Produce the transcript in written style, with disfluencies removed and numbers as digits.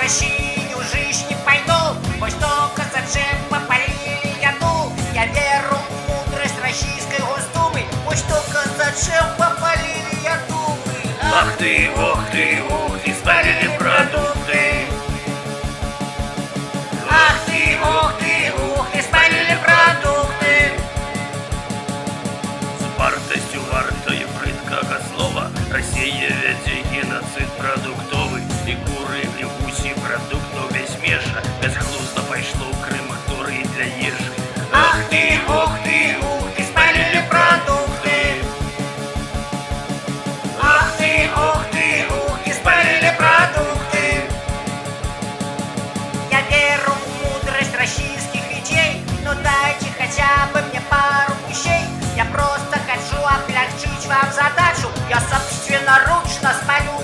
Россию жизнь не пойду, пусть только зачем попалили яду. Я веру в мудрость Российской Госдумы, пусть только зачем попалили яду. Ах ты, ох ты, ух ты, спалили продукты. Ах ты, ух ты, спалили продукты. З вартостю вартої бридкого слова Росія вядзе геноцид продуктовый. І куры, і гусі, продукт увесь меша. Безглуздо пайшло ў крематорый для ежы. Ах ты, ух ты, спалили продукты. Ах ты, ух ты, спалили продукты. Я веру в мудрость российских идей, но дайте хотя бы мне пару вещей. Я просто хочу облегчить вам задачу. Я собственноручно спалю